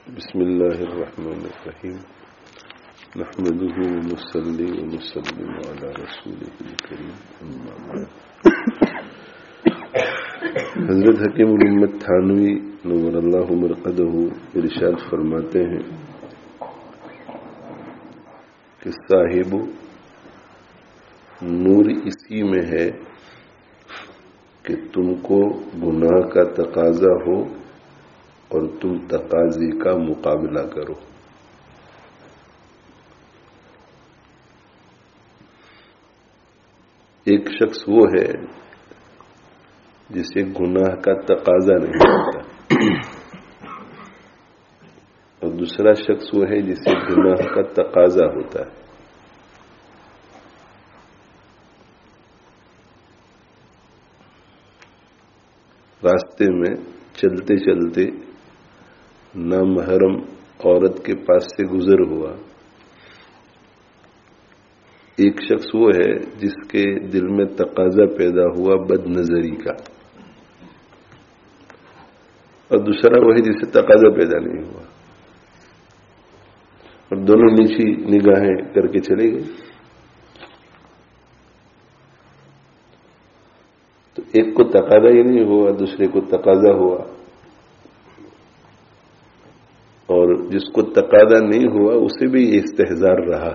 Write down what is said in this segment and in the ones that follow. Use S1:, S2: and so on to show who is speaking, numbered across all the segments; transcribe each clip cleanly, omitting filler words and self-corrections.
S1: بسم الله الرحمن الرحيم نحمده ونصلي ونسلم على رسوله الكريم أما بعد. حضرت حکیم الامت تھانوی نور اللہ مرقدہ ارشاد فرماتے ہیں کہ صاحب نور اسی میں ہے کہ تم کو گناہ کا تقاضا ہو اور تم تقاضے کا مقابلہ کرو. ایک شخص وہ ہے جسے گناہ کا تقاضا نہیں ہوتا اور دوسرا شخص وہ ہے جسے گناہ کا تقاضا ہوتا ہے. راستے میں چلتے چلتے نامحرم عورت کے پاس سے گزر ہوا. ایک شخص وہ ہے جس کے دل میں تقاضا پیدا ہوا بد نظری کا اور دوسرا وہ ہے جسے تقاضا پیدا نہیں ہوا اور دونوں نیچی نگاہیں کر کے چلے گئے. تو ایک کو تقاضا ہی نہیں ہوا، دوسرے کو تقاضا ہوا، اور جس کو تقاضا نہیں ہوا اسے بھی یہ استحضار رہا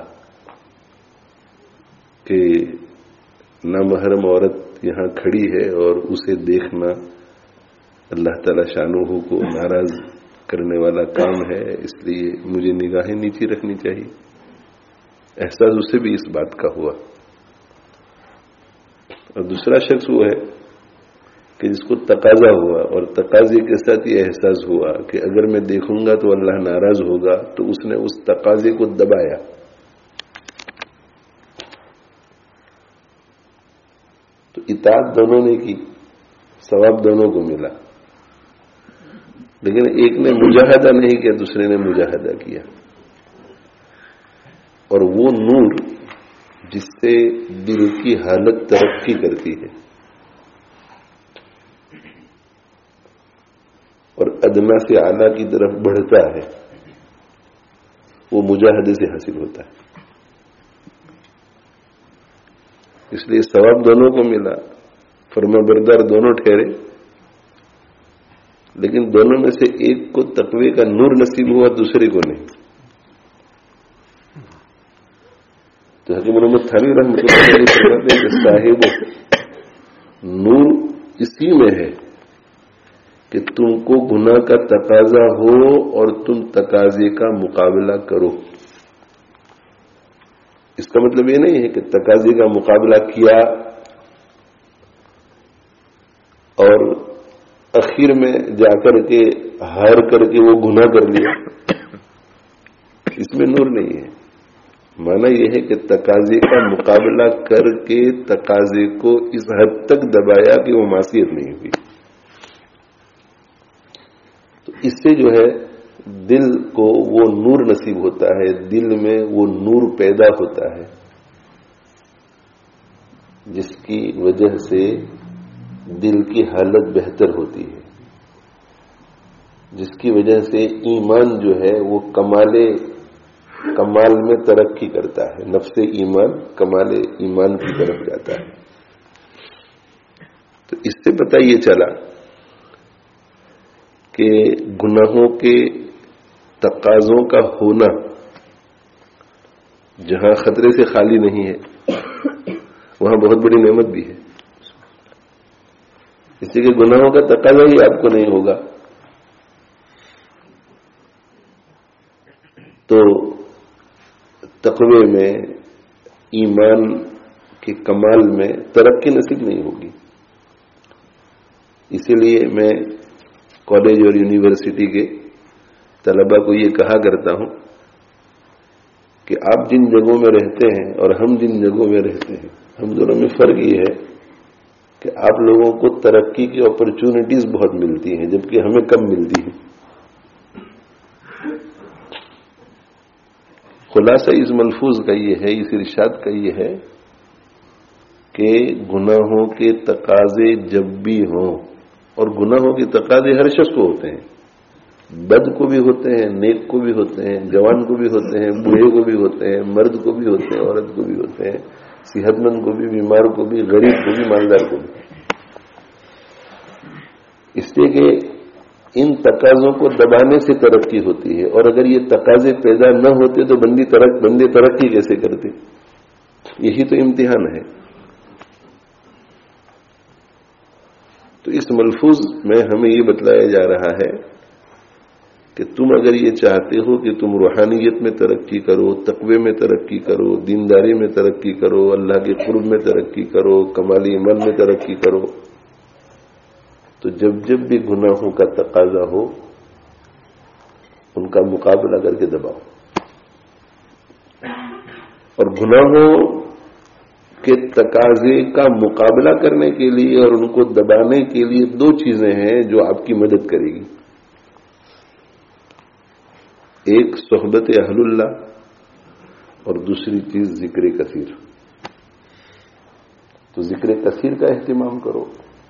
S1: کہ نامحرم عورت یہاں کھڑی ہے اور اسے دیکھنا اللہ تعالی شانہ کو ناراض کرنے والا کام ہے، اس لیے مجھے نگاہیں نیچی رکھنی چاہیے. احساس اسے بھی اس بات کا ہوا. اور دوسرا شخص وہ ہے کہ جس کو تقاضا ہوا اور تقاضے کے ساتھ یہ احساس ہوا کہ اگر میں دیکھوں گا تو اللہ ناراض ہوگا، تو اس نے اس تقاضے کو دبایا. تو اطاعت دونوں نے کی، ثواب دونوں کو ملا، لیکن ایک نے مجاہدہ نہیں کیا، دوسرے نے مجاہدہ کیا. اور وہ نور جس سے دل کی حالت ترقی کرتی ہے اور ادنا سے اعلیٰ کی طرف بڑھتا ہے، وہ مجاہدے سے حاصل ہوتا ہے. اس لیے ثواب دونوں کو ملا، فرما بردار دونوں ٹھہرے، لیکن دونوں میں سے ایک کو تقوی کا نور نصیب ہوا، دوسرے کو نہیں. تو حکیم محمد تھانوی رحمۃ اللہ علیہ فرماتے ہیں کہ صاحب نور اسی میں ہے کہ تم کو گناہ کا تقاضا ہو اور تم تقاضے کا مقابلہ کرو. اس کا مطلب یہ نہیں ہے کہ تقاضے کا مقابلہ کیا اور اخیر میں جا کر کے ہار کر کے وہ گناہ کر لیا. اس میں نور نہیں ہے. مانا یہ ہے کہ تقاضے کا مقابلہ کر کے تقاضے کو اس حد تک دبایا کہ وہ معصیت نہیں ہوئی. تو اس سے جو ہے دل کو وہ نور نصیب ہوتا ہے، دل میں وہ نور پیدا ہوتا ہے جس کی وجہ سے دل کی حالت بہتر ہوتی ہے، جس کی وجہ سے ایمان جو ہے وہ کمال میں ترقی کرتا ہے، نفس ایمان کمال ایمان کی طرف جاتا ہے. تو اس سے پتہ یہ چلا کہ گناہوں کے تقاضوں کا ہونا جہاں خطرے سے خالی نہیں ہے وہاں بہت بڑی نعمت بھی ہے. اس لیے کہ گناہوں کا تقاضا ہی آپ کو نہیں ہوگا تو تقوی میں، ایمان کے کمال میں ترقی نصیب نہیں ہوگی. اسی لیے میں کالج اور یونیورسٹی کے طلباء کو یہ کہا کرتا ہوں کہ آپ جن جگہوں میں رہتے ہیں اور ہم جن جگہوں میں رہتے ہیں، ہم دونوں میں فرق یہ ہے کہ آپ لوگوں کو ترقی کی اپرچونٹیز بہت ملتی ہیں جبکہ ہمیں کم ملتی ہیں. خلاصہ اس ملفوظ کا یہ ہے، اس ارشاد کا یہ ہے کہ گناہوں کے تقاضے جب بھی ہوں، اور گناہوں کے تقاضے ہر شخص کو ہوتے ہیں، بد کو بھی ہوتے ہیں، نیک کو بھی ہوتے ہیں، جوان کو بھی ہوتے ہیں، بوڑھے کو بھی ہوتے ہیں، مرد کو بھی ہوتے ہیں، عورت کو بھی ہوتے ہیں، صحت مند کو بھی، بیمار کو بھی، غریب کو بھی، مالدار کو بھی. اس لیے کہ ان تقاضوں کو دبانے سے ترقی ہوتی ہے، اور اگر یہ تقاضے پیدا نہ ہوتے تو بندے ترقی کیسے کرتے؟ یہی تو امتحان ہے. تو اس ملفوظ میں ہمیں یہ بتلایا جا رہا ہے کہ تم اگر یہ چاہتے ہو کہ تم روحانیت میں ترقی کرو، تقوی میں ترقی کرو، دینداری میں ترقی کرو، اللہ کے قرب میں ترقی کرو، کمالی عمل میں ترقی کرو، تو جب بھی گناہوں کا تقاضا ہو ان کا مقابلہ کر کے دباؤ. اور گناہوں کے تقاضے کا مقابلہ کرنے کے لیے اور ان کو دبانے کے لیے دو چیزیں ہیں جو آپ کی مدد کرے گی. ایک صحبت اہل اللہ اور دوسری چیز ذکر کثیر. تو ذکر کثیر کا اہتمام کرو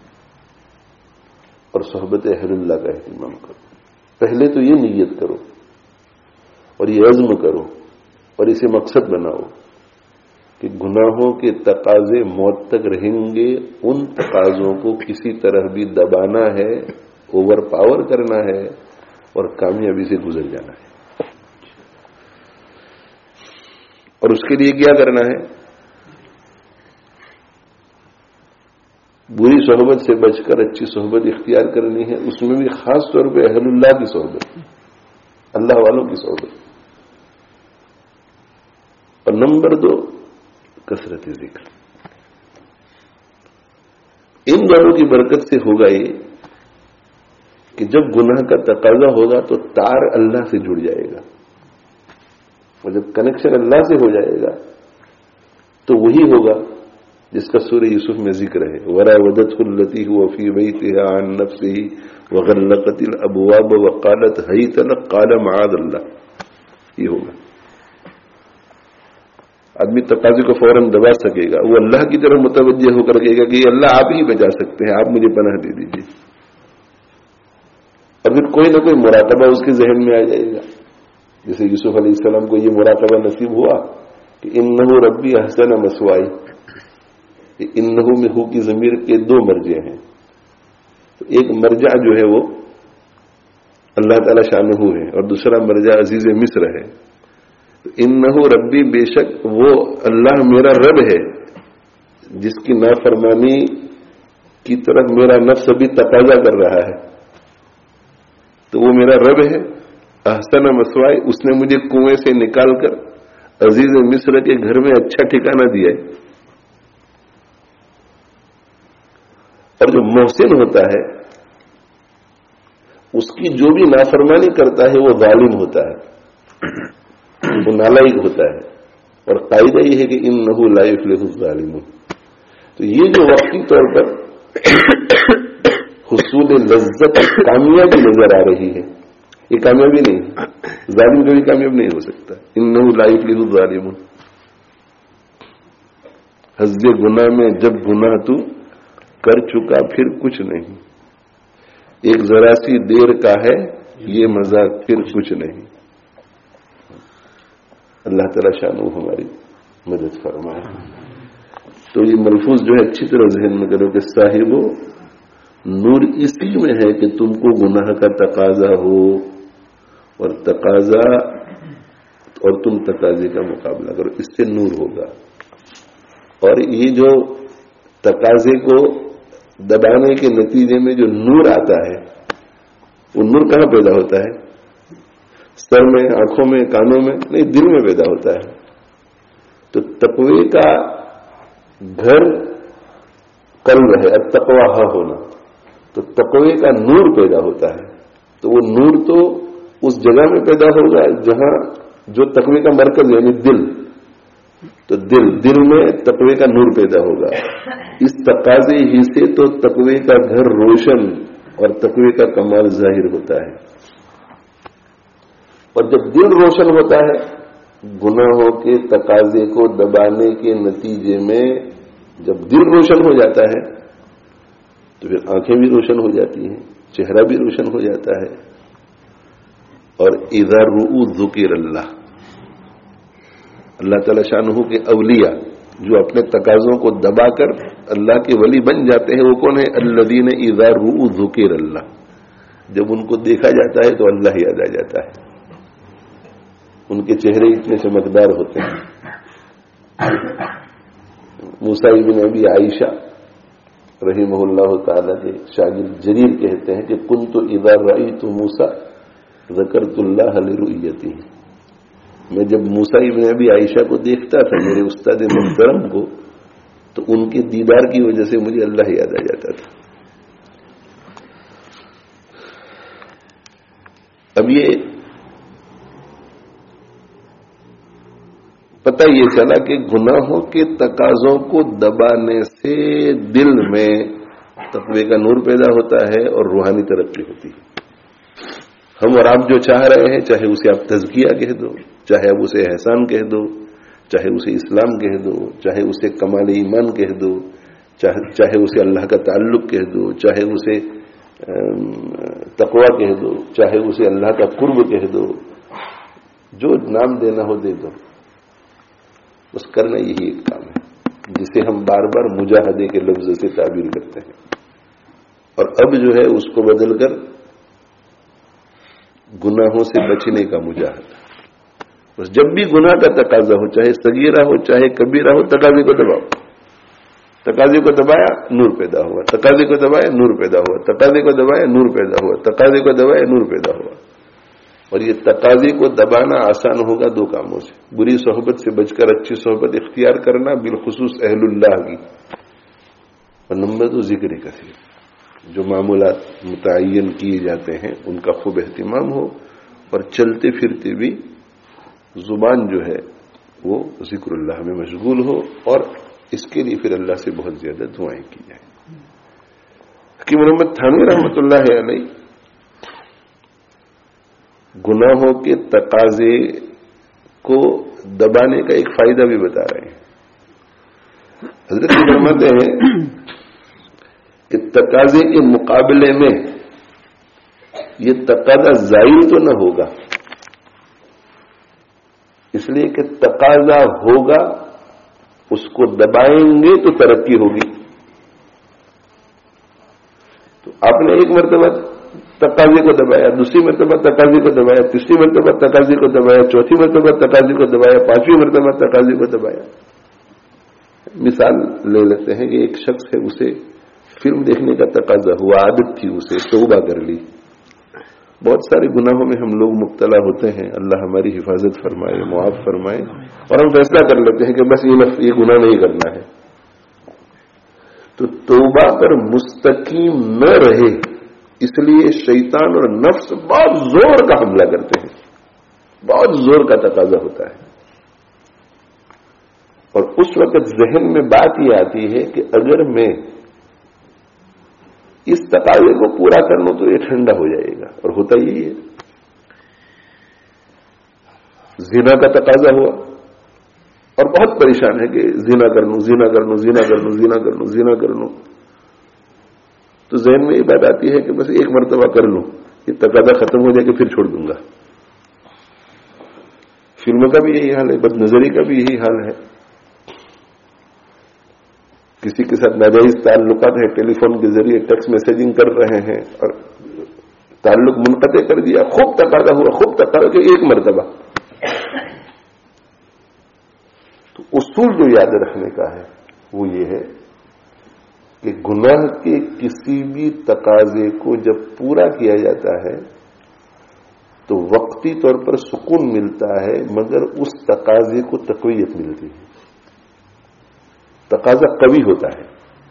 S1: اور صحبت اہل اللہ کا اہتمام کرو. پہلے تو یہ نیت کرو اور یہ عزم کرو اور اسے مقصد بناؤ کہ گناہوں کے تقاضے موت تک رہیں گے. ان تقاضوں کو کسی طرح بھی دبانا ہے، اوور پاور کرنا ہے اور کامیابی سے گزر جانا ہے. اور اس کے لیے کیا کرنا ہے؟ بری صحبت سے بچ کر اچھی صحبت اختیار کرنی ہے. اس میں بھی خاص طور پہ اہل اللہ کی صحبت، اللہ والوں کی صحبت. اور نمبر 2 کثرت ذکر. ان دونوں کی برکت سے ہوگا یہ کہ جب گناہ کا تقاضا ہوگا تو تار اللہ سے جڑ جائے گا، اور جب کنیکشن اللہ سے ہو جائے گا تو وہی ہوگا جس کا سورہ یوسف میں ذکر ہے. وراودته التي هو في بيتها عن نفسه وغلقت الابواب وقالت هيت لك قال معاذ الله. یہ ہوگا. آدمی تقاضے کو فوراً دبا سکے گا، وہ اللہ کی طرف متوجہ ہو کر کہے گا کہ اللہ آپ ہی بچا سکتے ہیں، آپ مجھے پناہ دے دیجیے. اور پھر کوئی نہ کوئی مراقبہ اس کے ذہن میں آ جائے گا. جیسے یوسف علیہ السلام کو یہ مراقبہ نصیب ہوا کہ انہ ربی احسن مثوائی. انہو میں ہو کی ضمیر کے 2 مرجع ہیں. تو ایک مرجع جو ہے وہ اللہ تعالی شانہ ہے اور دوسرا مرجع عزیز مصر ہے. تو انہو ربی، بے شک وہ اللہ میرا رب ہے جس کی نافرمانی کی طرف میرا نفس ابھی تقاضا کر رہا ہے. تو وہ میرا رب ہے. احسن مثوائی، اس نے مجھے کنویں سے نکال کر عزیز مصر کے گھر میں اچھا ٹھکانہ دیا ہے. اور جو محسن ہوتا ہے اس کی جو بھی نافرمانی کرتا ہے وہ ظالم ہوتا ہے، وہ نالائق ہوتا ہے. اور قاعدہ یہ ہے کہ انہ لا یفلح الظالمون. تو یہ جو وقتی طور پر حصول لذت کامیابی نظر آ رہی ہے، یہ کامیابی نہیں ہے. ظالم کبھی کامیاب نہیں ہو سکتا. انہ لا یفلح الظالمون. حظ گناہ میں جب گناہ تو کر چکا پھر کچھ نہیں، ایک ذرا سی دیر کا ہے یہ مزہ پھر کچھ نہیں. اللہ تعالی شانو ہماری مدد فرمائے. تو یہ ملفوظ جو ہے اچھی طرح ذہن میں کرو کہ صاحبو نور اسی میں ہے کہ تم کو گناہ کا تقاضا ہو اور تم تقاضے کا مقابلہ کرو، اس سے نور ہوگا. اور یہ جو تقاضے کو دبانے کے نتیجے میں جو نور آتا ہے وہ نور کہاں پیدا ہوتا ہے؟ سر میں، آنکھوں میں، کانوں میں نہیں، دل میں پیدا ہوتا ہے. تو تقوی کا گھر قلب ہے، التقوی ہونا. تو تقوی کا نور پیدا ہوتا ہے. تو وہ نور تو اس جگہ میں پیدا ہوگا جہاں جو تقوی کا مرکز یعنی دل. تو دل میں تقوی کا نور پیدا ہوگا. اس تقاضے ہی سے تو تقوی کا گھر روشن اور تقوی کا کمال ظاہر ہوتا ہے. اور جب دل روشن ہوتا ہے گناہوں کے تقاضے کو دبانے کے نتیجے میں، جب دل روشن ہو جاتا ہے تو پھر آنکھیں بھی روشن ہو جاتی ہیں، چہرہ بھی روشن ہو جاتا ہے. اور اذا رؤوا ذکر اللہ تعالی شانہ کے اولیاء جو اپنے تقاضوں کو دبا کر اللہ کے ولی بن جاتے ہیں وہ کون ہے؟ الذین اذا رؤوا ذکر اللہ، جب ان کو دیکھا جاتا ہے تو اللہ یاد آ جاتا ہے، ان کے چہرے اتنے چمکدار ہوتے ہیں۔ موسیٰ ابن ابی عائشہ رحمہ اللہ تعالی کے شاگرد جریر کہتے ہیں کہ کنت اذا رأیت موسیٰ ذکرت اللہ لرؤیتہ، میں جب موسیٰ ابن ابی عائشہ کو دیکھتا تھا، میرے استاد محترم کو، تو ان کے دیدار کی وجہ سے مجھے اللہ یاد آ جاتا تھا۔ اب یہ پتہ یہ چلا کہ گناہوں کے تقاضوں کو دبانے سے دل میں تقوی کا نور پیدا ہوتا ہے اور روحانی ترقی ہوتی ہے۔ ہم اور آپ جو چاہ رہے ہیں، چاہے اسے آپ تزکیہ کہہ دو، چاہے آپ اسے احسان کہہ دو، چاہے اسے اسلام کہہ دو، چاہے اسے کمال ایمان کہہ دو، چاہے اسے اللہ کا تعلق کہہ دو، چاہے اسے تقوی کہہ دو، چاہے اسے اللہ کا قرب کہہ دو، جو نام دینا ہو دے دو، بس کرنا یہی ایک کام ہے جسے ہم بار بار مجاہدے کے لفظ سے تعبیر کرتے ہیں، اور اب جو ہے اس کو بدل کر گناہوں سے بچنے کا مجاہدہ۔ بس جب بھی گناہ کا تقاضا ہو، چاہے صغیرہ ہو چاہے کبیرہ ہو، تقاضے کو دباؤ، تقاضے کو دبایا نور پیدا ہوا، تقاضے کو دبایا نور پیدا ہوا، تقاضے کو دبایا نور پیدا ہوا، تقاضے کو دبایا نور پیدا ہوا۔ اور یہ تقاضے کو دبانا آسان ہوگا دو کاموں سے، بری صحبت سے بچ کر اچھی صحبت اختیار کرنا، بالخصوص اہل اللہ کی، اور نمبر دو ذکر کثیر، جو معمولات متعین کیے جاتے ہیں ان کا خوب اہتمام ہو، اور چلتے پھرتے بھی زبان جو ہے وہ ذکر اللہ میں مشغول ہو، اور اس کے لیے پھر اللہ سے بہت زیادہ دعائیں کی جائیں۔ حکیم محمد تھانوی رحمۃ اللہ علیہ گناہوں کے تقاضے کو دبانے کا ایک فائدہ بھی بتا رہے ہیں۔ حضرت فرماتے ہیں کہ تقاضے کے مقابلے میں یہ تقاضا زائل تو نہ ہوگا، اس لیے کہ تقاضا ہوگا، اس کو دبائیں گے تو ترقی ہوگی۔ تو آپ نے ایک مرتبہ تقاضے کو دبایا، دوسری مرتبہ تقاضے کو دبایا، تیسری مرتبہ تقاضے کو دبایا، چوتھی مرتبہ تقاضے کو دبایا، پانچویں مرتبہ تقاضے کو دبایا۔ مثال لے لیتے ہیں کہ ایک شخص ہے، اسے فلم دیکھنے کا تقاضا ہوا، عادت تھی، اسے توبہ کر لی۔ بہت سارے گناہوں میں ہم لوگ مبتلا ہوتے ہیں، اللہ ہماری حفاظت فرمائے، معاف فرمائے، اور ہم فیصلہ کر لیتے ہیں کہ بس یہ گناہ نہیں کرنا ہے۔ تو توبہ پر مستقیم نہ رہے، اس لیے شیطان اور نفس بہت زور کا حملہ کرتے ہیں، بہت زور کا تقاضا ہوتا ہے، اور اس وقت ذہن میں بات یہ آتی ہے کہ اگر میں اس تقاضے کو پورا کر لوں تو یہ ٹھنڈا ہو جائے گا، اور ہوتا یہی ہے۔ زنا کا تقاضا ہوا اور بہت پریشان ہے کہ زنا کر لوں، زنا کر لوں، زنا کر لوں، زنا کر لوں، زنا کر لوں، تو ذہن میں یہ بات آتی ہے کہ بس ایک مرتبہ کر لوں، یہ تقاضا ختم ہو جائے کہ پھر چھوڑ دوں گا۔ فلموں کا بھی یہی حال ہے، بد نظری کا بھی یہی حال ہے، کسی کے ساتھ ناجائز تعلقات ہے، ٹیلی فون کے ذریعے ٹیکسٹ میسیجنگ کر رہے ہیں اور تعلق منقطع کر دیا، خوب تقاضا ہوا، خوب تقاضا کہ ایک مرتبہ۔ تو اصول جو یاد رکھنے کا ہے وہ یہ ہے کہ گناہ کے کسی بھی تقاضے کو جب پورا کیا جاتا ہے تو وقتی طور پر سکون ملتا ہے، مگر اس تقاضے کو تقویت ملتی ہے، تقاضا قوی ہوتا ہے،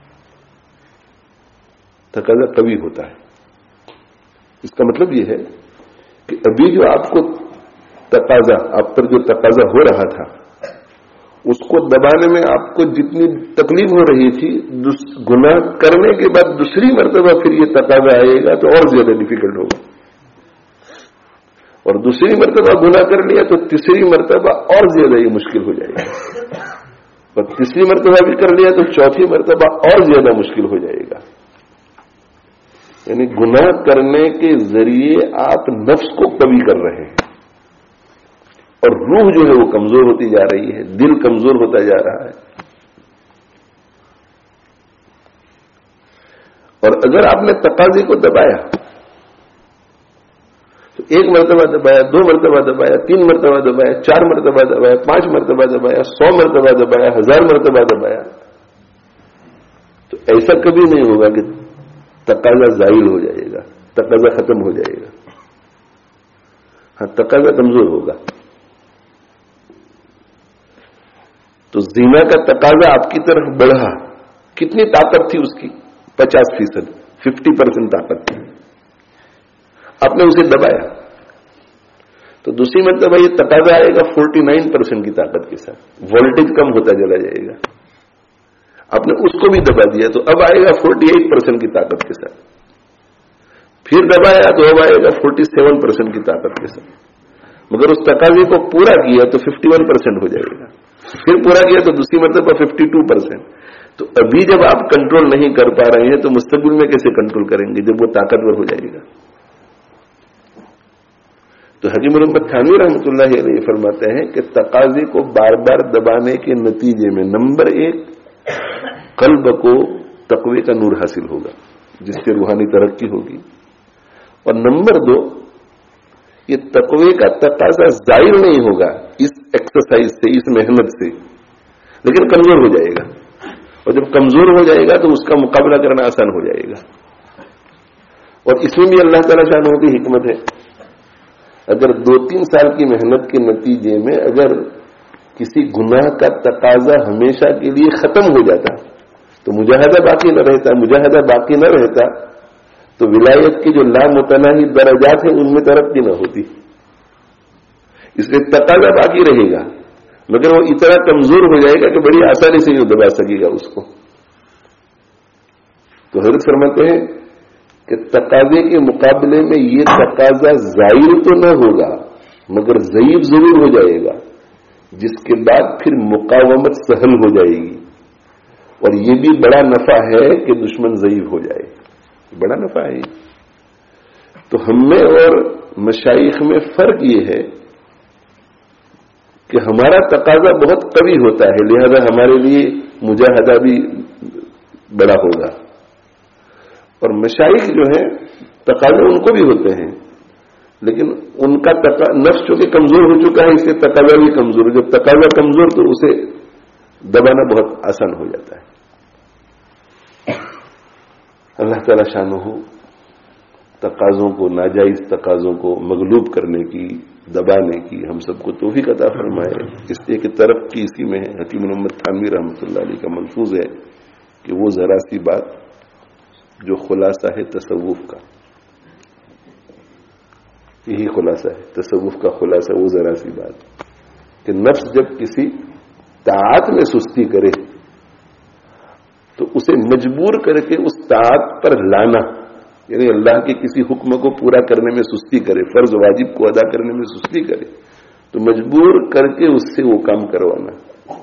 S1: تقاضا قوی ہوتا ہے۔ اس کا مطلب یہ ہے کہ ابھی جو آپ کو تقاضا، آپ پر جو تقاضا ہو رہا تھا، اس کو دبانے میں آپ کو جتنی تکلیف ہو رہی تھی، گناہ کرنے کے بعد دوسری مرتبہ پھر یہ تقاضا آئے گا تو اور زیادہ ڈیفیکلٹ ہوگا، اور دوسری مرتبہ گناہ کر لیا تو تیسری مرتبہ اور زیادہ یہ مشکل ہو جائے گا، اور تیسری مرتبہ بھی کر لیا تو چوتھی مرتبہ اور زیادہ مشکل ہو جائے گا۔ یعنی گناہ کرنے کے ذریعے آپ نفس کو قوی کر رہے ہیں اور روح جو ہے وہ کمزور ہوتی جا رہی ہے، دل کمزور ہوتا جا رہا ہے. اور اگر آپ نے تقاضے کو دبایا تو 1 مرتبہ دبایا، 2 مرتبہ دبایا، 3 مرتبہ دبایا، 4 مرتبہ دبایا، 5 مرتبہ دبایا، 100 مرتبہ دبایا، 1000 مرتبہ دبایا، تو ایسا کبھی نہیں ہوگا کہ تقاضا زائل ہو جائے گا، تقاضا ختم ہو جائے گا. ہاں، تقاضا کمزور ہوگا. تو زنا کا تقاضا آپ کی طرف بڑھا، کتنی طاقت تھی اس کی؟ 50%، 50% طاقت تھی. آپ نے اسے دبایا تو دوسری مرتبہ یہ تقاضا آئے گا 49% کی طاقت کے ساتھ، وولٹیج کم ہوتا چلا جائے گا. آپ نے اس کو بھی دبا دیا تو اب آئے گا 48% کی طاقت کے ساتھ. پھر دبایا تو اب آئے گا 47% کی طاقت کے ساتھ. مگر اس تقاضے کو پورا کیا تو 51% ہو جائے گا. پھر پورا کیا تو دوسری مرتبہ 52%. تو ابھی جب آپ کنٹرول نہیں کر پا رہے ہیں تو مستقبل میں کیسے کنٹرول کریں گے جب وہ طاقتور ہو جائے گا؟ تو حکیم محمد تھانوی رحمۃ اللہ علیہ فرماتے ہیں کہ تقاضے کو بار بار دبانے کے نتیجے میں نمبر 1 قلب کو تقوی کا نور حاصل ہوگا جس سے روحانی ترقی ہوگی، اور نمبر 2 یہ تقوی کا تقاضا ظاہر نہیں ہوگا اس ایکسرسائز سے، اس محنت سے، لیکن کمزور ہو جائے گا. اور جب کمزور ہو جائے گا تو اس کا مقابلہ کرنا آسان ہو جائے گا. اور اس میں بھی اللہ تعالیٰ شانہ کی حکمت ہے. اگر 2-3 سال کی محنت کے نتیجے میں اگر کسی گناہ کا تقاضا ہمیشہ کے لیے ختم ہو جاتا تو مجاہدہ باقی نہ رہتا. مجاہدہ باقی نہ رہتا تو ولایت کے جو لامتناہی درجات ہیں ان میں ترقی نہ ہوتی. اس لیے تقاضا باقی رہے گا مگر وہ اتنا کمزور ہو جائے گا کہ بڑی آسانی سے یہ دبا سکے گا اس کو. تو حضرت فرماتے ہیں کہ تقاضے کے مقابلے میں یہ تقاضا زائل تو نہ ہوگا مگر ضعیف ضرور ہو جائے گا، جس کے بعد پھر مقاومت سہل ہو جائے گی. اور یہ بھی بڑا نفع ہے کہ دشمن ضعیف ہو جائے، بڑا نفع ہے. تو ہم میں اور مشائخ میں فرق یہ ہے کہ ہمارا تقاضا بہت قوی ہوتا ہے، لہذا ہمارے لیے مجاہدہ بھی بڑا ہوگا. اور مشائخ جو ہیں تقاضے ان کو بھی ہوتے ہیں لیکن ان کا نفس چونکہ کمزور ہو چکا ہے اس لیے تقاضا بھی کمزور ہے. جب تقاضا کمزور تو اسے دبانا بہت آسان ہو جاتا ہے. اللہ تعالی شانہ تقاضوں کو، ناجائز تقاضوں کو مغلوب کرنے کی، دبانے کی ہم سب کو توفیق عطا فرمائے. اس لیے کہ ترقی اسی میں ہے. حکیم محمد تھانوی رحمۃ اللہ علیہ کا ملفوظ ہے کہ وہ ذرا سی بات جو خلاصہ ہے تصوف کا، یہی خلاصہ ہے تصوف کا خلاصہ، وہ ذرا سی بات کہ نفس جب کسی طاعت میں سستی کرے تو اسے مجبور کر کے اس طاعت پر لانا، یعنی اللہ کے کسی حکم کو پورا کرنے میں سستی کرے، فرض واجب کو ادا کرنے میں سستی کرے تو مجبور کر کے اس سے وہ کام کروانا.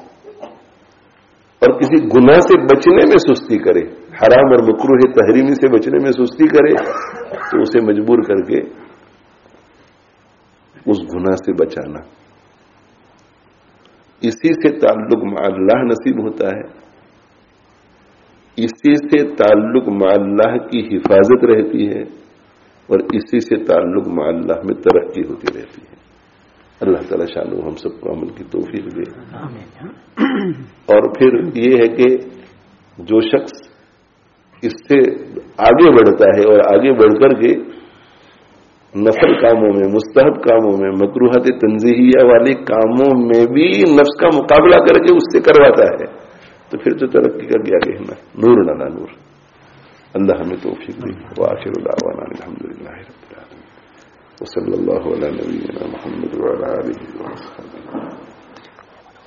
S1: اور کسی گناہ سے بچنے میں سستی کرے، حرام اور مکروہ تحریمی سے بچنے میں سستی کرے تو اسے مجبور کر کے اس گناہ سے بچانا. اسی سے تعلق مع اللہ نصیب ہوتا ہے، اسی سے تعلق مع اللہ کی حفاظت رہتی ہے اور اسی سے تعلق مع اللہ میں ترقی ہوتی رہتی ہے. اللہ تعالی شانہ ہم سب کو عمل کی توفیق دے. اور پھر یہ ہے کہ جو شخص اس سے آگے بڑھتا ہے اور آگے بڑھ کر کے نفل کاموں میں، مستحب کاموں میں، مکروہات تنزیہیہ والے کاموں میں بھی نفس کا مقابلہ کر کے اس سے کرواتا ہے تو پھر تو ترقی کا کیا کہنا. نور علی نور. اللہ ہمیں توفیق دے. وآخر دعوانا الحمدللہ رب العالمین وصلی اللہ علی نبینا محمد وعلی آلہ وصحبہ.